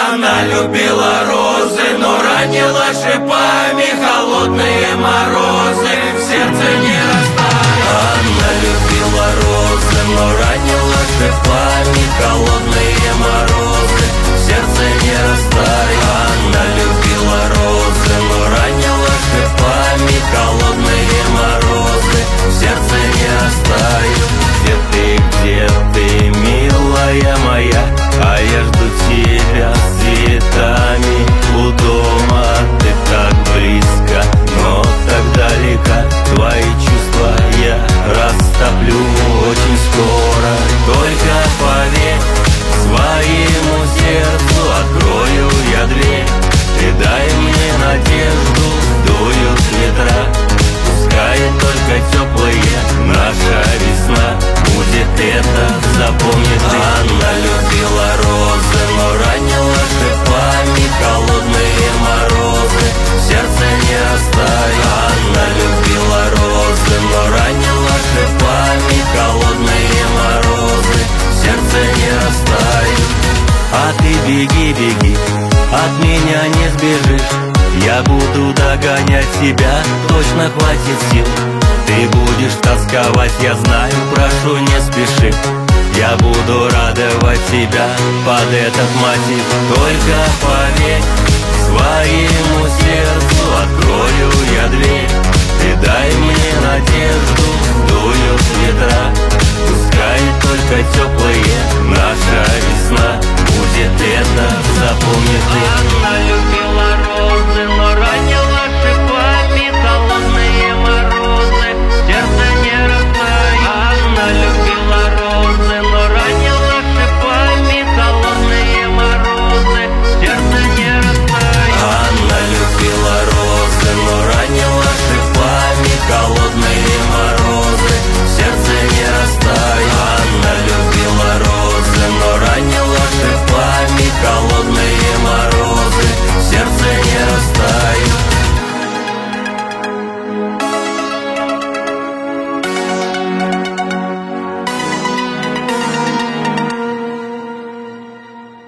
Она любила розы, но ранила шипами холодные морозы, в сердце не растаяли. Она любила розы, но ранила шипами холодные морозы, в сердце не растаяли. Она любила розы, но ранила шипами холодные морозы, в сердце не растаяли. Где ты, милая моя? А я жду тебя с цветами у дома. Ты так близко, но так далека. Твои чувства я растоплю очень скоро. Только поверь, своему сердцу открою я дверь. Ты дай мне надежду, дуют ветра. Пускай только теплая наша весна будет это, запомни ты. Она любила розы, но ранила шипами холодные морозы, в сердце не растаяли. Она любила розы, но ранила шипами холодные морозы, в сердце не растаяли. А ты беги, беги, от меня не сбежишь. Я буду догонять тебя, точно хватит сил. Ты будешь тосковать, я знаю, прошу, не спеши. Я буду радовать тебя под этот мотив. Только поверь, своему сердцу открою я дверь. Ты дай мне надежду, дуют ветра. Пускай только теплая наша весна будет это, запомни ты.